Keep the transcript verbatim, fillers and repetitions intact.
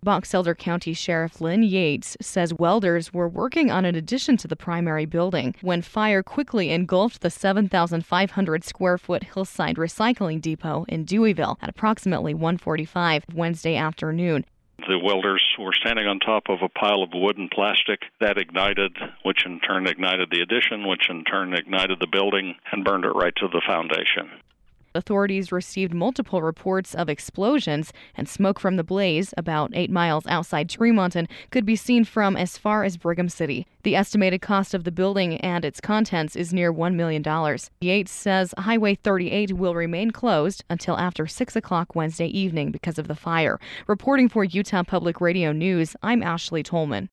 Box Elder County Sheriff Lynn Yates says welders were working on an addition to the primary building when fire quickly engulfed the seven thousand five hundred square foot Hillside Recycling Depot in Deweyville at approximately one forty-five Wednesday afternoon. The welders were standing on top of a pile of wood and plastic that ignited, which in turn ignited the addition, which in turn ignited the building and burned it right to the foundation. Authorities received multiple reports of explosions, and smoke from the blaze, about eight miles outside Tremonton, could be seen from as far as Brigham City. The estimated cost of the building and its contents is near one million dollars. Yates says Highway thirty-eight will remain closed until after six o'clock Wednesday evening because of the fire. Reporting for Utah Public Radio News, I'm Ashley Tolman.